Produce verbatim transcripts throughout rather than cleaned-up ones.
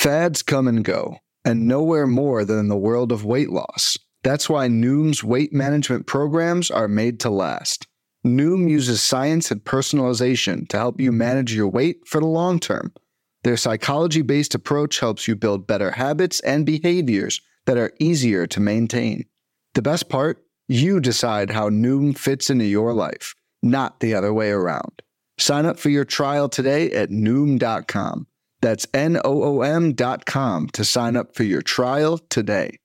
Fads come and go, and nowhere more than in the world of weight loss. That's why Noom's weight management programs are made to last. Noom uses science and personalization to help you manage your weight for the long term. Their psychology-based approach helps you build better habits and behaviors that are easier to maintain. The best part? You decide how Noom fits into your life, not the other way around. Sign up for your trial today at Noom dot com. That's N O O M dot com to sign up for your trial today.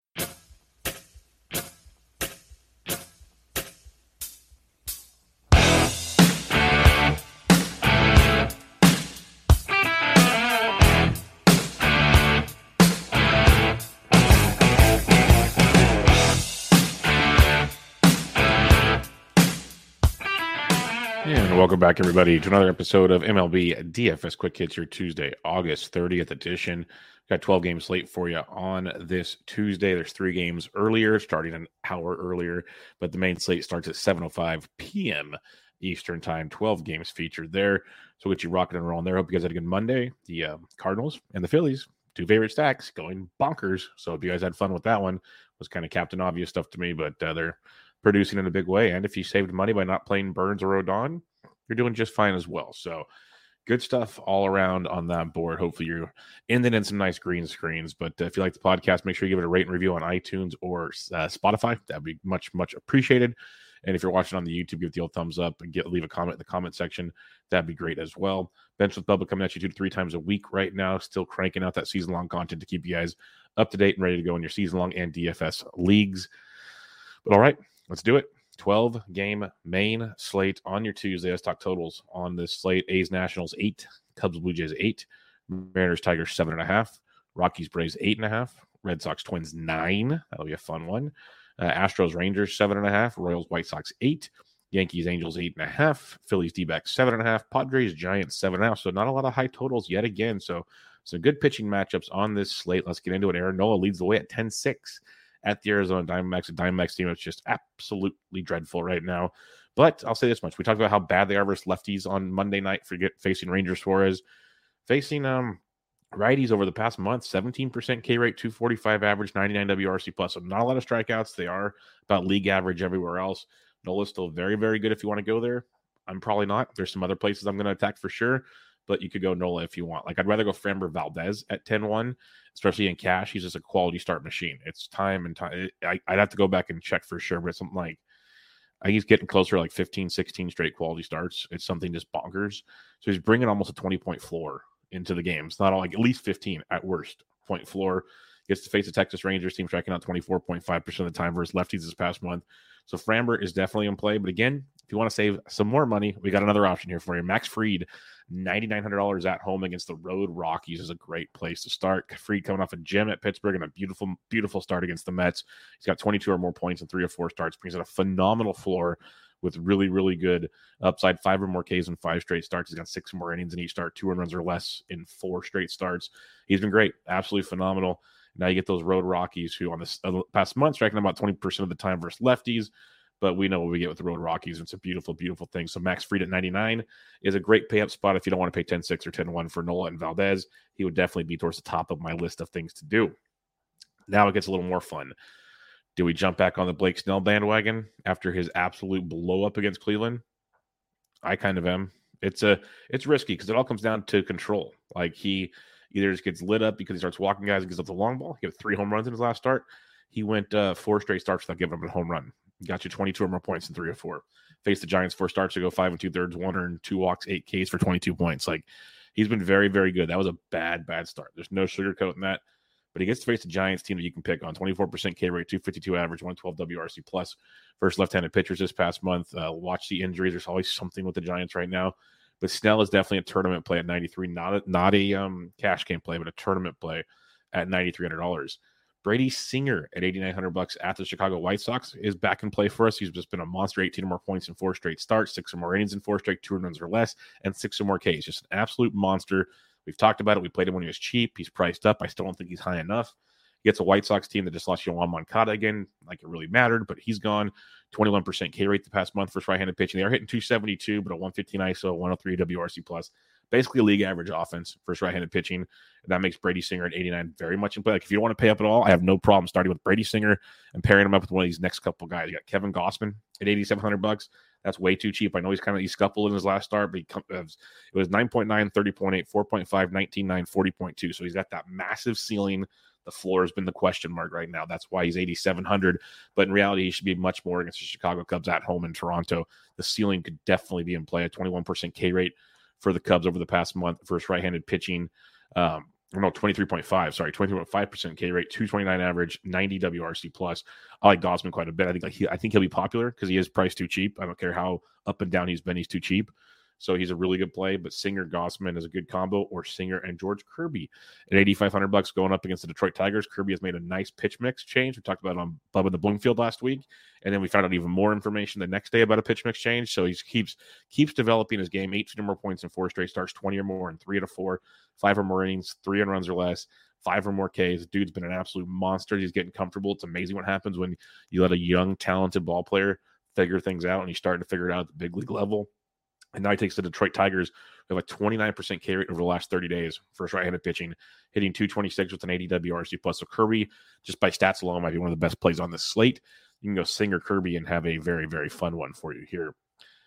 And welcome back, everybody, to another episode of M L B D F S Quick Hits, your Tuesday, August thirtieth edition. Got twelve games slate for you on this Tuesday. There's three games earlier, starting an hour earlier, but the main slate starts at seven oh five p.m. Eastern Time. twelve games featured there, so we'll get you rocking and rolling there. Hope you guys had a good Monday. The uh, Cardinals and the Phillies, two favorite stacks, going bonkers. So hope you guys had fun with that one. It was kind of Captain Obvious stuff to me, but uh, they're producing in a big way. And if you saved money by not playing Burns or Rodon, you're doing just fine as well. So good stuff all around on that board. Hopefully you're ending in some nice green screens. But uh, if you like the podcast, make sure you give it a rate and review on iTunes or uh, Spotify. That'd be much, much appreciated. And if you're watching on the YouTube, give it the old thumbs up and get leave a comment in the comment section. That'd be great as well. Bench with Bubba coming at you two to three times a week right now. Still cranking out that season-long content to keep you guys up to date and ready to go in your season-long and D F S leagues. But all right, let's do it. twelve-game main slate on your Tuesday. Let's talk totals on this slate. A's Nationals, eight. Cubs Blue Jays, eight. Mariners Tigers, seven and a half. Rockies Braves, eight and a half. Red Sox Twins, nine. That'll be a fun one. Uh, Astros Rangers, seven and a half. Royals White Sox, eight. Yankees Angels, eight and a half. Phillies D-backs, seven and a half. Padres Giants, seven and a half. So not a lot of high totals yet again. So some good pitching matchups on this slate. Let's get into it. Aaron Nola leads the way at ten six. At the Arizona Diamondbacks, a Diamondbacks team that's just absolutely dreadful right now. But I'll say this much. We talked about how bad they are versus lefties on Monday night for get, facing Ranger Suarez. Facing um, righties over the past month, seventeen percent K rate, two forty-five average, ninety-nine W R C plus. So not a lot of strikeouts. They are about league average everywhere else. Nola's still very, very good if you want to go there. I'm probably not. There's some other places I'm going to attack for sure. But you could go Nola if you want. Like, I'd rather go Framber Valdez at ten one, especially in cash. He's just a quality start machine. It's time and time. I, I'd have to go back and check for sure, but it's something like, I think he's getting closer to like fifteen, sixteen straight quality starts. It's something just bonkers. So he's bringing almost a twenty-point floor into the game. It's not all, like at least fifteen at worst point floor. Gets to face the Texas Rangers team striking out twenty-four point five percent of the time versus lefties this past month. So Framber is definitely in play. But again, if you want to save some more money, we got another option here for you. Max Fried, nine thousand nine hundred dollars at home against the road Rockies is a great place to start. Fried coming off a gem at Pittsburgh and a beautiful, beautiful start against the Mets. He's got twenty-two or more points in three or four starts. Brings out a phenomenal floor with really, really good upside. Five or more Ks in five straight starts. He's got six or more innings in each start. Two runs or less in four straight starts. He's been great. Absolutely phenomenal. Now you get those road Rockies who on this uh, past month striking about twenty percent of the time versus lefties. But we know what we get with the road Rockies. It's a beautiful, beautiful thing. So Max Fried at ninety-nine is a great pay-up spot if you don't want to pay ten six or ten one for Nola and Valdez. He would definitely be towards the top of my list of things to do. Now it gets a little more fun. Do we jump back on the Blake Snell bandwagon after his absolute blow-up against Cleveland? I kind of am. It's a it's risky because it all comes down to control. Like, he either just gets lit up because he starts walking guys and gives up the long ball. He got three home runs in his last start. He went uh, four straight starts without giving up a home run. Got you twenty-two or more points in three or four. Faced the Giants four starts to go five and two thirds, one earned, two walks, eight Ks for twenty-two points. Like, he's been very, very good. That was a bad, bad start. There's no sugarcoating that. But he gets to face the Giants team that you can pick on. twenty-four percent K rate, two fifty-two average, one twelve W R C plus. First left-handed pitchers this past month. Uh, watch the injuries. There's always something with the Giants right now. But Snell is definitely a tournament play at ninety-three. Not a, not a um, cash game play, but a tournament play at nine thousand three hundred dollars. Brady Singer at eighty-nine hundred bucks at the Chicago White Sox is back in play for us. He's just been a monster, eighteen or more points in four straight starts, six or more innings in four straight, two runs or less, and six or more Ks. Just an absolute monster. We've talked about it. We played him when he was cheap. He's priced up. I still don't think he's high enough. He gets a White Sox team that just lost Yoan Moncada again, like it really mattered, but he's gone. twenty-one percent K rate the past month for right-handed pitching. They are hitting two seventy-two, but a one fifteen I S O, one oh three W R C plus. basically league average offense versus right-handed pitching. And that makes Brady Singer at eighty-nine very much in play. Like if you don't want to pay up at all, I have no problem starting with Brady Singer and pairing him up with one of these next couple guys. You got Kevin Gausman at eighty-seven hundred bucks. That's way too cheap. I know he's kind of he scuffled in his last start, but he it was nine point nine, thirty point eight, four point five, nineteen point nine, forty point two. So he's got that massive ceiling. The floor has been the question mark right now. That's why he's eighty-seven hundred. But in reality, he should be much more against the Chicago Cubs at home in Toronto. The ceiling could definitely be in play. A twenty-one percent K rate for the Cubs over the past month versus right-handed pitching. Um, no, twenty-three point five. Sorry, twenty-three point five percent K rate, two twenty-nine average, ninety W R C plus. I like Gausman quite a bit. I think like he, I think he'll be popular because he is priced too cheap. I don't care how up and down he's been. He's too cheap. So he's a really good play, but Singer Gausman is a good combo, or Singer and George Kirby at eighty-five hundred bucks going up against the Detroit Tigers. Kirby has made a nice pitch mix change. We talked about it on Bubba the Bloomfield last week, and then we found out even more information the next day about a pitch mix change. So he keeps keeps developing his game. eighteen or more points in four straight starts, twenty or more in three out of four, five or more innings, three and runs or less, five or more Ks. Dude's been an absolute monster. He's getting comfortable. It's amazing what happens when you let a young, talented ball player figure things out, and he's starting to figure it out at the big league level. And now he takes the Detroit Tigers with a twenty-nine percent K rate over the last thirty days for his right-handed pitching, hitting two twenty-six with an eighty W R C plus. So Kirby, just by stats alone, might be one of the best plays on this slate. You can go Singer Kirby and have a very, very fun one for you here.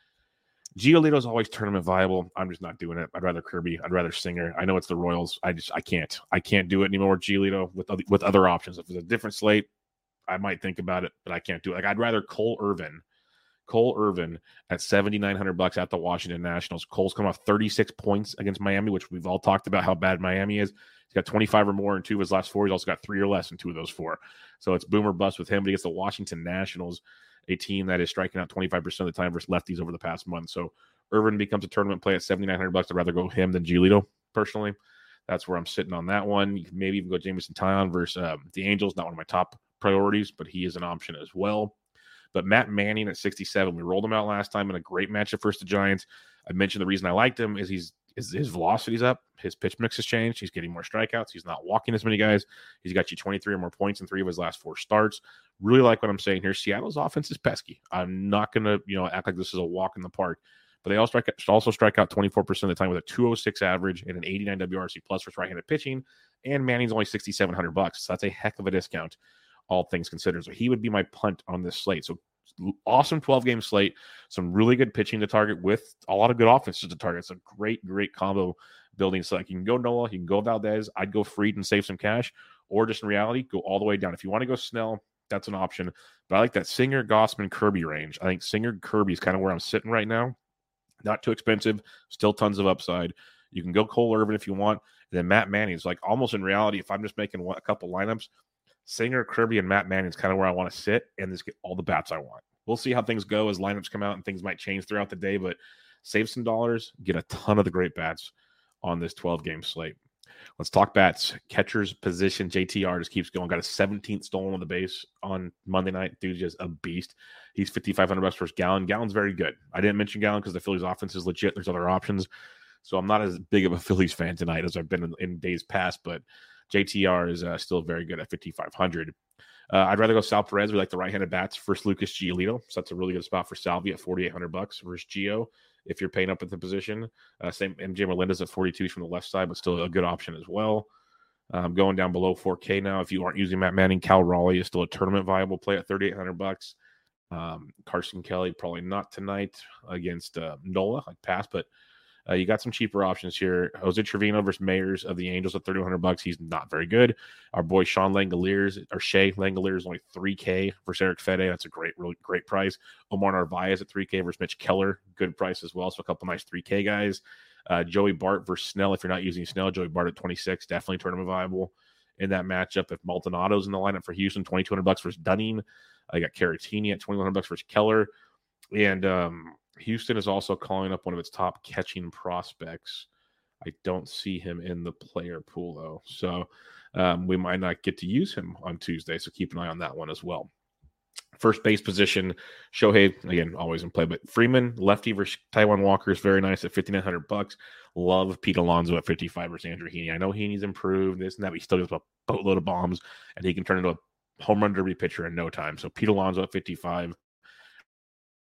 Giolito's always tournament viable. I'm just not doing it. I'd rather Kirby. I'd rather Singer. I know it's the Royals. I just I can't. I can't do it anymore with Giolito with other, with other options. If it's a different slate, I might think about it, but I can't do it. Like I'd rather Cole Irvin. Cole Irvin at seventy-nine hundred bucks at the Washington Nationals. Cole's come off thirty-six points against Miami, which we've all talked about how bad Miami is. He's got twenty-five or more in two of his last four. He's also got three or less in two of those four. So it's boom or bust with him. But he gets the Washington Nationals, a team that is striking out twenty-five percent of the time versus lefties over the past month. So Irvin becomes a tournament play at seventy-nine hundred bucks. I'd rather go him than Giolito, personally. That's where I'm sitting on that one. You can maybe even go Jameson Taillon versus um, the Angels. Not one of my top priorities, but he is an option as well. But Matt Manning at sixty-seven, we rolled him out last time in a great matchup versus the Giants. I mentioned the reason I liked him is he's is his velocity's up. His pitch mix has changed. He's getting more strikeouts. He's not walking as many guys. He's got you twenty-three or more points in three of his last four starts. Really like what I'm saying here. Seattle's offense is pesky. I'm not going to, you know, act like this is a walk in the park. But they also strike, also strike out twenty-four percent of the time with a two oh six average and an eighty-nine W R C plus for right-handed pitching. And Manning's only sixty-seven hundred bucks. So that's a heck of a discount, all things considered. So he would be my punt on this slate. So awesome twelve-game slate, some really good pitching to target with a lot of good offenses to target. It's a great, great combo building. So like you can go Nola, you can go Valdez. I'd go Fried and save some cash, or just in reality, go all the way down. If you want to go Snell, that's an option. But I like that Singer, Gausman, Kirby range. I think Singer, Kirby is kind of where I'm sitting right now. Not too expensive, still tons of upside. You can go Cole Irvin if you want. And then Matt Manning is like almost in reality, if I'm just making one, a couple lineups, Singer, Kirby, and Matt Manning is kind of where I want to sit and just get all the bats I want. We'll see how things go as lineups come out and things might change throughout the day, but save some dollars, get a ton of the great bats on this twelve-game slate. Let's talk bats. Catcher's position, J T R just keeps going. Got a seventeenth stolen on the base on Monday night. Dude's just a beast. He's fifty-five hundred bucks versus Gallen. Gallen's very good. I didn't mention Gallen because the Phillies offense is legit. There's other options. So I'm not as big of a Phillies fan tonight as I've been in, in days past, but J T R is uh, still very good at fifty-five hundred. Uh, I'd rather go Sal Perez. We like the right-handed bats versus Lucas Giolito. So that's a really good spot for Salvi at forty-eight hundred bucks versus Gio if you're paying up at the position. Uh, same M J Melendez at forty-two from the left side, but still a good option as well. Um, going down below four K now. If you aren't using Matt Manning, Cal Raleigh is still a tournament viable play at thirty-eight hundred bucks. Um, Carson Kelly probably not tonight against uh, Nola, like pass, but uh, you got some cheaper options here. Jose Trevino versus Mayers of the Angels at thirty-one hundred bucks. He's not very good. Our boy Sean Langoliers or Shea Langoliers only three K versus Eric Fede. That's a great, really great price. Omar Narvaez at three K versus Mitch Keller. Good price as well. So a couple nice three K guys. Uh, Joey Bart versus Snell. If you're not using Snell, Joey Bart at twenty-six, definitely tournament viable in that matchup. If Maldonado's in the lineup for Houston, twenty-two hundred bucks versus Dunning. I got Caratini at twenty-one hundred bucks versus Keller. And um, Houston is also calling up one of its top catching prospects. I don't see him in the player pool, though. So um, we might not get to use him on Tuesday. So keep an eye on that one as well. First base position, Shohei, again, always in play. But Freeman, lefty versus Taijuan Walker is very nice at fifty-nine hundred bucks. Love Pete Alonso at fifty-five versus Andrew Heaney. I know Heaney's improved, this and that, but he still gives a boatload of bombs, and he can turn into a home run derby pitcher in no time. So Pete Alonso at fifty-five.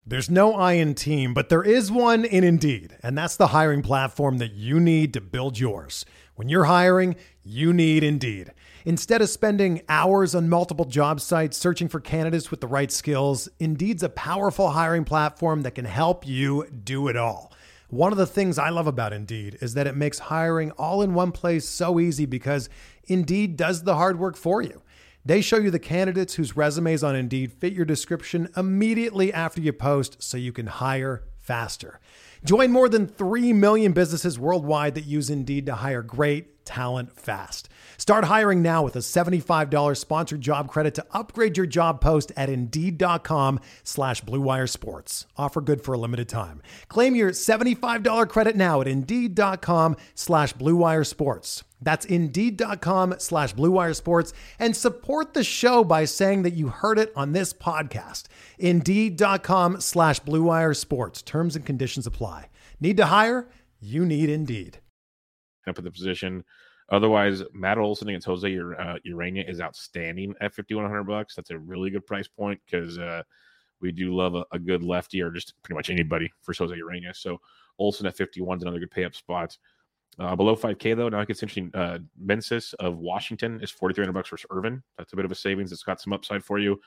There's no I in team, but there is one in Indeed, and that's the hiring platform that you need to build yours. When you're hiring, you need Indeed. Instead of spending hours on multiple job sites searching for candidates with the right skills, Indeed's a powerful hiring platform that can help you do it all. One of the things I love about Indeed is that it makes hiring all in one place so easy because Indeed does the hard work for you. They show you the candidates whose resumes on Indeed fit your description immediately after you post so you can hire faster. Join more than three million businesses worldwide that use Indeed to hire great talent fast. Start hiring now with a seventy-five dollars sponsored job credit to upgrade your job post at Indeed.com slash Blue Wire Sports. Offer good for a limited time. Claim your seventy-five dollars credit now at Indeed.com slash Blue Wire Sports. That's Indeed.com slash Blue Wire Sports, and support the show by saying that you heard it on this podcast. Indeed.com slash Blue Wire Sports. Terms and conditions apply. Need to hire? You need Indeed. Up at the position. Otherwise, Matt Olson against Jose uh, Urena is outstanding at fifty-one hundred bucks. That's a really good price point because uh, we do love a, a good lefty or just pretty much anybody for Jose Urena. So Olson at fifty-one is another good pay up spot. Uh, below five K though, now it gets interesting. Uh, Meneses of Washington is forty-three hundred bucks versus Irvin. That's a bit of a savings. It's got some upside for you.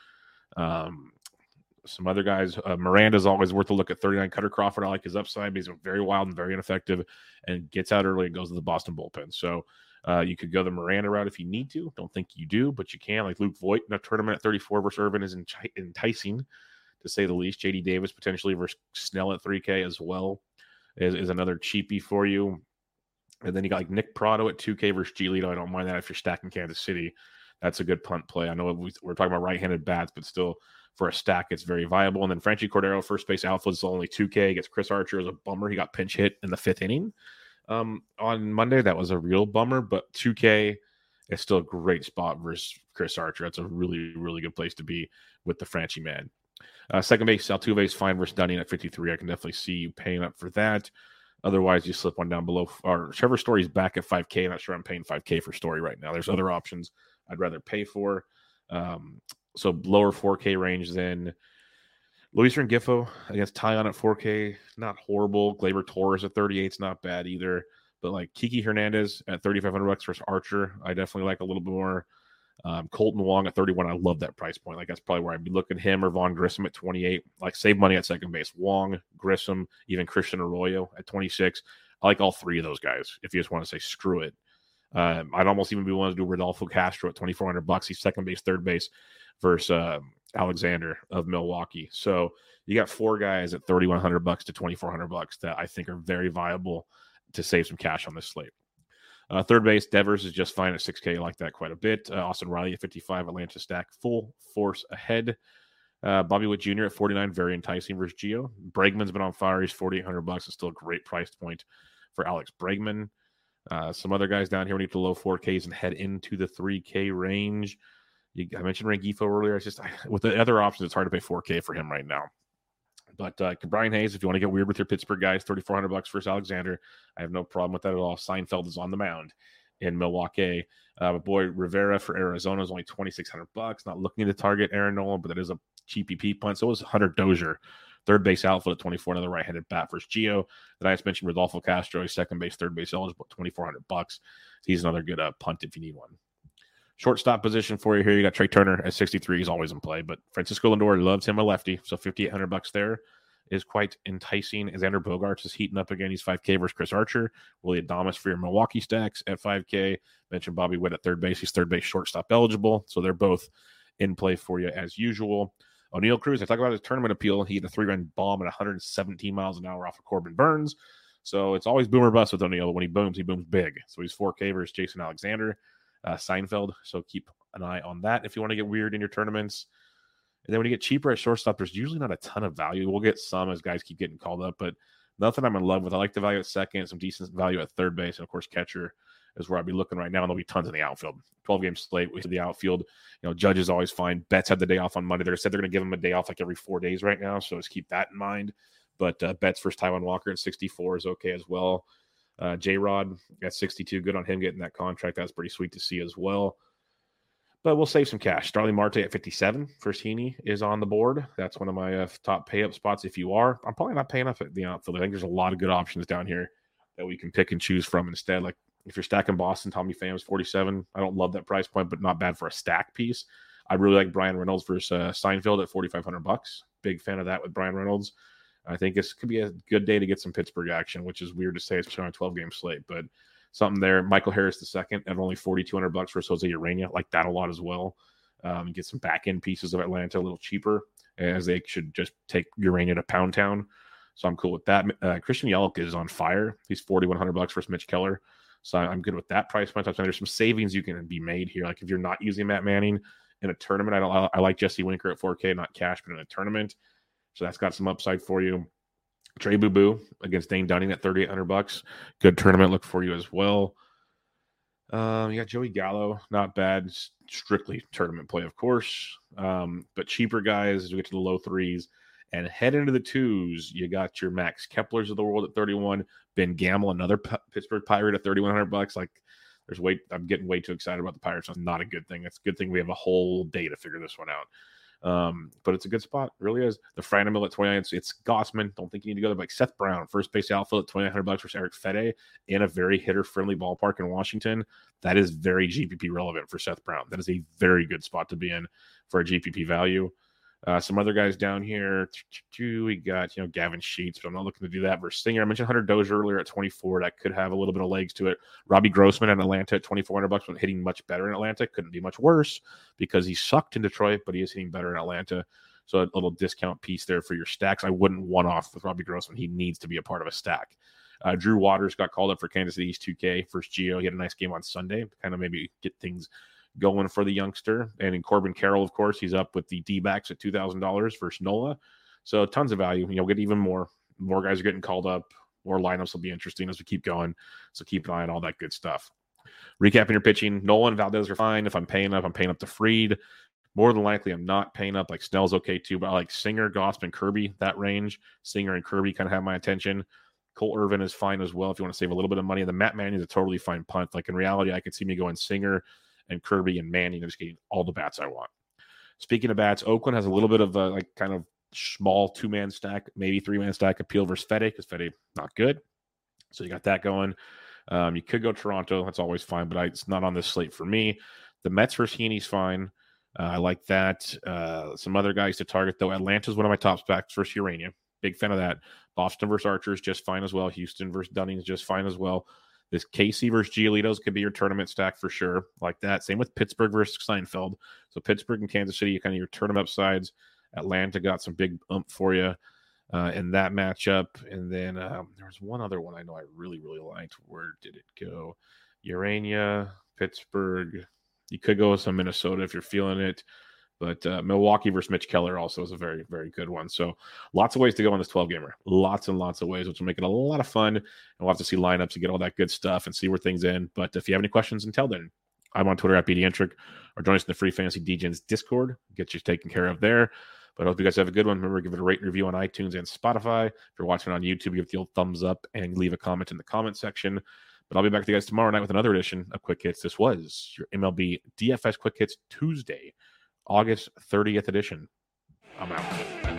Um, some other guys, uh, Miranda's always worth a look at thirty-nine. Cutter Crawford, I like his upside, but he's very wild and very ineffective and gets out early and goes to the Boston bullpen. So uh, you could go the Miranda route if you need to. Don't think you do, but you can. Like Luke Voigt in a tournament at thirty-four versus Irvin is enticing, to say the least. J D Davis potentially versus Snell at three K as well is, is another cheapie for you. And then you got like Nick Prado at two K versus Giolito. I don't mind that if you're stacking Kansas City. That's a good punt play. I know we, we're talking about right-handed bats, but still for a stack, it's very viable. And then Franchi Cordero, first base outfield, is only two K. Gets Chris Archer as a bummer. He got pinch hit in the fifth inning um, on Monday. That was a real bummer, but two K is still a great spot versus Chris Archer. That's a really, really good place to be with the Franchi man. Uh, second base, Altuve is fine versus Dunning at fifty-three. I can definitely see you paying up for that. Otherwise, you slip one down below. Or Trevor Story's back at five K. I'm not sure I'm paying five K for Story right now. There's other options I'd rather pay for. Um, so lower four K range than Luis Rengifo against Tyon at four K. Not horrible. Gleyber Torres at thirty-eight is not bad either. But like Kiki Hernandez at thirty-five hundred bucks versus Archer, I definitely like a little bit more. Um, Colton Wong at thirty-one, I love that price point. Like that's probably where I'd be looking. Him or Vaughn Grissom at twenty-eight. Like save money at second base. Wong, Grissom, even Christian Arroyo at twenty-six. I like all three of those guys. If you just want to say screw it, um, I'd almost even be willing to do Rodolfo Castro at twenty-four hundred bucks. He's second base, third base versus uh, Alexander of Milwaukee. So you got four guys at thirty-one hundred bucks to twenty-four hundred bucks that I think are very viable to save some cash on this slate. Uh, third base, Devers is just fine at six K. I like that quite a bit. Uh, Austin Riley at fifty-five, Atlanta stack, full force ahead. Uh, Bobby Witt Junior at forty-nine, very enticing versus Gio. Bregman's been on fire. He's forty-eight hundred bucks. It's still a great price point for Alex Bregman. Uh, some other guys down here, we need to low four Ks and head into the three K range. You, I mentioned Rengifo earlier. It's just I, with the other options, it's hard to pay four K for him right now. But uh, Brian Hayes, if you want to get weird with your Pittsburgh guys, thirty-four hundred bucks versus Alexander. I have no problem with that at all. Seinfeld is on the mound in Milwaukee. Uh, my boy Rivera for Arizona is only twenty-six hundred bucks. Not looking to target Aaron Nola, but that is a cheap P P punt. So was Hunter Dozier, third base outfield at twenty-four, another right-handed bat versus Gio. Then I just mentioned Rodolfo Castro, he's second base, third base eligible, twenty-four hundred bucks. He's another good uh, punt if you need one. Shortstop position for you here. You got Trey Turner at sixty-three. He's always in play, but Francisco Lindor loves him a lefty, so fifty-eight hundred bucks there is quite enticing. Xander Bogaerts is heating up again. He's five K versus Chris Archer. Willie Adames for your Milwaukee stacks at five K. Mentioned Bobby Witt at third base. He's third base shortstop eligible, so they're both in play for you as usual. O'Neal Cruz, I talk about his tournament appeal. He hit a three-run bomb at one hundred seventeen miles an hour off of Corbin Burns. So it's always boomer bust with O'Neal. When he booms, he booms big. So he's four K versus Jason Alexander, uh, Seinfeld. So keep an eye on that if you want to get weird in your tournaments. And then when you get cheaper at shortstop, there's usually not a ton of value. We'll get some as guys keep getting called up, but nothing I'm in love with. I like the value at second, some decent value at third base, and of course catcher is where I'd be looking right now, and there'll be tons in the outfield. twelve-game slate with the outfield. You know, Judge is always fine. Betts had the day off on Monday. They said they're going to give him a day off like every four days right now, so just keep that in mind. But uh, Betts versus Taijuan Walker at sixty-four is okay as well. Uh, J-Rod at sixty-two, good on him getting that contract. That's pretty sweet to see as well. But we'll save some cash. Starling Marte at fifty-seven for Heaney is on the board. That's one of my uh, top pay-up spots. If you are, I'm probably not paying up at the outfield. I think there's a lot of good options down here that we can pick and choose from instead. Like if you're stacking Boston, Tommy Pham's forty-seven. I don't love that price point, but not bad for a stack piece. I really like Brian Reynolds versus uh, Seinfeld at forty-five hundred bucks. Big fan of that with Brian Reynolds. I think this could be a good day to get some Pittsburgh action, which is weird to say, especially on a twelve-game slate, but something there. Michael Harris the second at only forty-two hundred bucks for Jose Urena. Like that a lot as well. Um, get some back-end pieces of Atlanta a little cheaper, as they should just take Urena to Pound Town. So I'm cool with that. Uh, Christian Yelich is on fire. He's forty-one hundred bucks versus Mitch Keller. So I'm good with that price point. There's some savings you can be made here. Like if you're not using Matt Manning in a tournament, I don't. I like Jesse Winker at four K, not cash, but in a tournament. So that's got some upside for you. Trey Boo Boo against Dane Dunning at thirty-eight hundred bucks. Good tournament look for you as well. Um, you got Joey Gallo, not bad. Strictly tournament play, of course. Um, but cheaper guys as we get to the low threes and head into the twos. You got your Max Keplers of the world at thirty-one. Ben Gamble, another P- Pittsburgh Pirate at thirty-one hundred bucks. Like there's way, I'm getting way too excited about the Pirates. That's not a good thing. It's a good thing we have a whole day to figure this one out. Um, but it's a good spot. It really is. The Franmil at twenty-nine. It's, it's Gossman. Don't think you need to go there. Like Seth Brown, first base outfield at twenty-nine hundred bucks versus Eric Fede in a very hitter friendly ballpark in Washington. That is very G P P relevant for Seth Brown. That is a very good spot to be in for a G P P value. Uh, some other guys down here. We got, you know, Gavin Sheets, but I'm not looking to do that versus Singer. I mentioned Hunter Dozier earlier at twenty-four. That could have a little bit of legs to it. Robbie Grossman in Atlanta at twenty-four hundred bucks, when hitting much better in Atlanta. Couldn't be much worse because he sucked in Detroit, but he is hitting better in Atlanta. So a little discount piece there for your stacks. I wouldn't one off with Robbie Grossman. He needs to be a part of a stack. Uh, Drew Waters got called up for Kansas City's two K versus Gio. He had a nice game on Sunday. Kind of maybe get things going for the youngster. And in Corbin Carroll, of course, he's up with the D-backs at two thousand dollars versus Nola. So tons of value. You'll get even more. More guys are getting called up. More lineups will be interesting as we keep going. So keep an eye on all that good stuff. Recapping your pitching, Nolan, Valdez are fine. If I'm paying up, I'm paying up to Fried. More than likely, I'm not paying up. Like Snell's okay too, but I like Singer, Gossman, Kirby, that range. Singer and Kirby kind of have my attention. Cole Irvin is fine as well if you want to save a little bit of money. And the Matt Manning is a totally fine punt. Like in reality, I could see me going Singer and Kirby and Manning, just getting all the bats I want. Speaking of bats, Oakland has a little bit of a like kind of small two-man stack, maybe three-man stack appeal versus Fede, because Fede not good. So you got that going. Um, you could go Toronto. That's always fine, but I, it's not on this slate for me. The Mets versus Heaney's fine. Uh, I like that. Uh, some other guys to target, though. Atlanta's one of my top stacks versus Urena. Big fan of that. Boston versus Archer is just fine as well. Houston versus Dunning is just fine as well. This K C versus Giolito's could be your tournament stack for sure. Like that. Same with Pittsburgh versus Seinfeld. So Pittsburgh and Kansas City, kind of your tournament upsides. Atlanta got some big ump for you uh, in that matchup. And then um, there was one other one I know I really, really liked. Where did it go? Urena, Pittsburgh. You could go with some Minnesota if you're feeling it. But uh, Milwaukee versus Mitch Keller also is a very, very good one. So lots of ways to go on this twelve-gamer. Lots and lots of ways, which will make it a lot of fun. And we'll have to see lineups and get all that good stuff and see where things end. But if you have any questions, until then, I'm on Twitter at BDentric, or join us in the Free Fantasy D Gens Discord. Get you taken care of there. But I hope you guys have a good one. Remember, give it a rate and review on iTunes and Spotify. If you're watching on YouTube, give it the old thumbs up and leave a comment in the comment section. But I'll be back with you guys tomorrow night with another edition of Quick Hits. This was your M L B D F S Quick Hits Tuesday, August thirtieth edition. I'm out.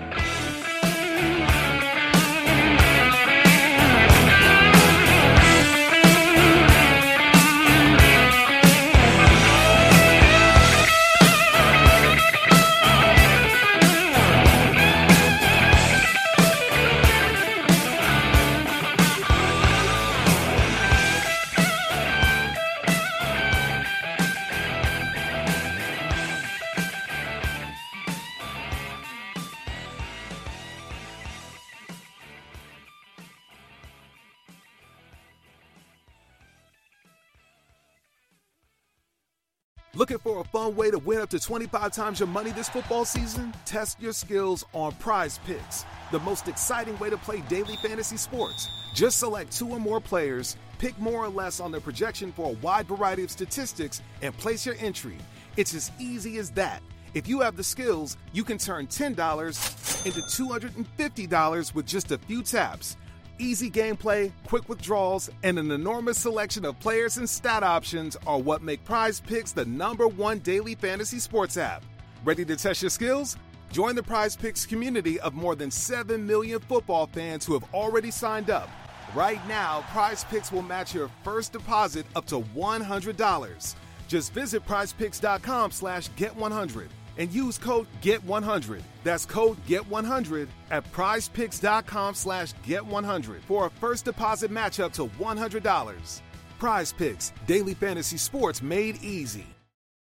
Looking for a fun way to win up to twenty-five times your money this football season? Test your skills on Prize Picks, the most exciting way to play daily fantasy sports. Just select two or more players, pick more or less on their projection for a wide variety of statistics, and place your entry. It's as easy as that. If you have the skills, you can turn ten dollars into two hundred fifty dollars with just a few taps. Easy gameplay, quick withdrawals, and an enormous selection of players and stat options are what make Prize Picks the number one daily fantasy sports app. Ready to test your skills? Join the Prize Picks community of more than seven million football fans who have already signed up. Right now, Prize Picks will match your first deposit up to one hundred dollars. Just visit prizepicks.com slash get one hundred and use code get one hundred. That's code get one hundred at prizepicks.com slash get one hundred for a first deposit match up to one hundred dollars. Prize Picks, daily fantasy sports made easy.